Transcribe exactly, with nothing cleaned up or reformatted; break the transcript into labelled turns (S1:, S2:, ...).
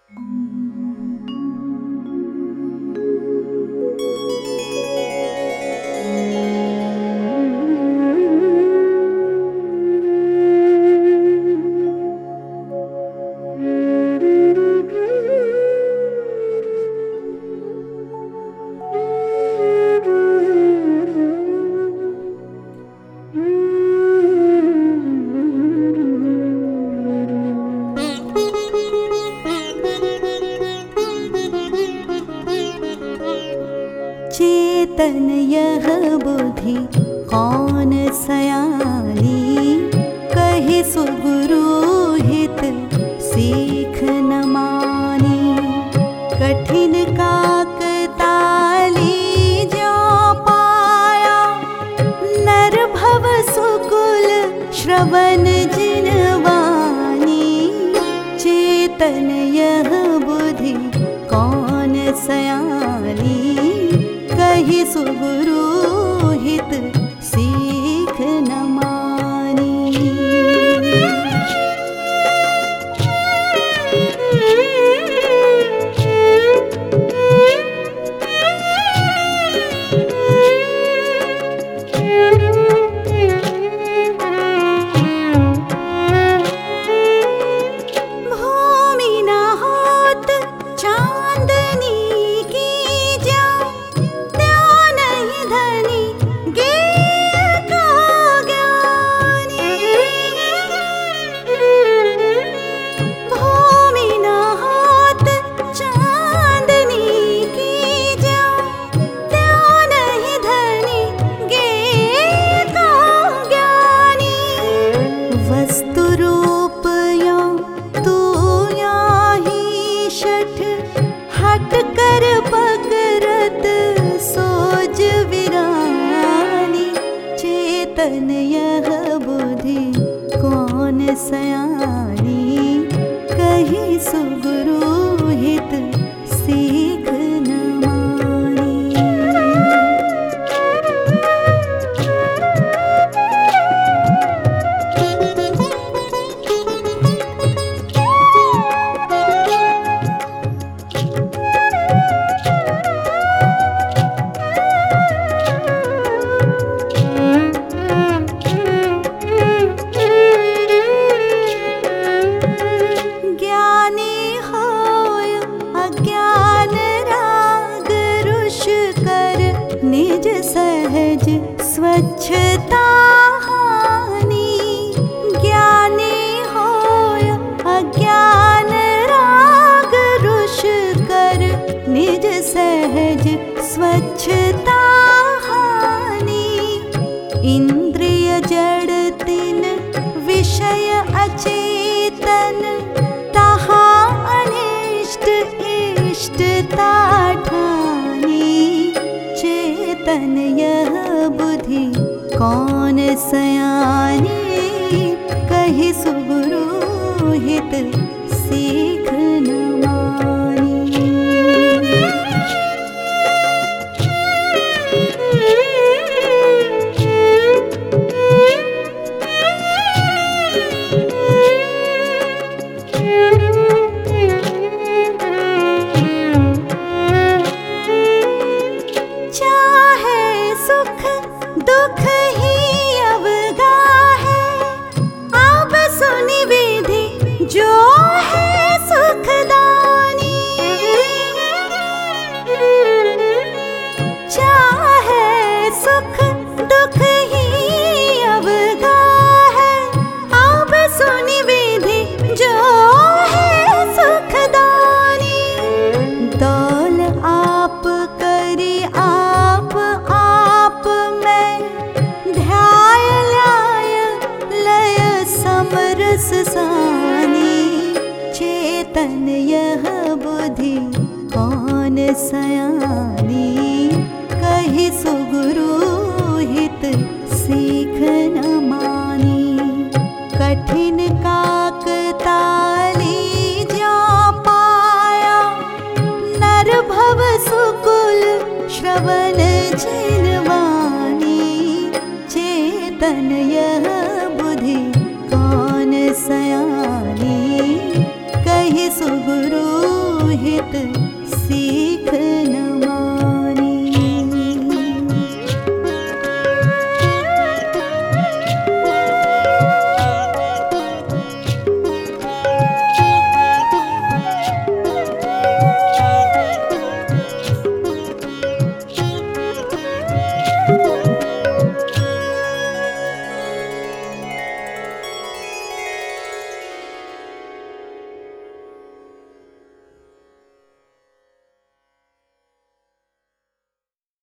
S1: चेतन यह बुद्धि कौन सयानी, कहि सुगुरु हित सीख न मानी। कठिन काकताली जो पाया, नर भव सुकुल श्रवण जिनवानी। चेतन यह बुद्धि कौन सयानी, कहि सुगुरु हित सीख न मानी। भूमि न होत चांदनी की ज्यों, त्यों नहीं धनी ज्ञेय का ज्ञानी। भूमि न होत चांदनी की ज्यों, त्यों नहीं धनी ज्ञेय का ज्ञानी। वस्तु रूप यों तू याहि शठ, हट कर पकड़त सोज विरानी। चेतन यह बुद्धि कौन सयानी, कहि सुगुरु हित सीख न मानी। ज्ञानी होय अज्ञान राग रुष कर, निज सहज स्वच्छता हानि। ज्ञानी होय अज्ञान राग रुष कर, निज सहज स्वच्छता हानि। इंद्रिय जड़ तिन विषय अचेतन, तहा अनिष्ट इष्टता ठानी। चेतन यह बुद्धि कौन सयानी, कहि सुगुरु हित सीख न मानी। चाहे सुख दुख ही अवगा है, अब सुनि विधि जो है सुखदानी। चाहे सुख दुख ही अवगा है, अब सुनि विधि जो है सुखदानी। दौल आप करी आप आप में, ध्याय ल्याय लय समरस सानी। चेतन यह बुद्धि कौन सयानी, कहि सुगुरु हित सीख न मानी। कठिन काकताली ज्यों पाया, नर भव सुकुल श्रवण जिनवानी। चेतन यह बुद्धि कौन सयानी, कहि सुगुरु नित सीखना।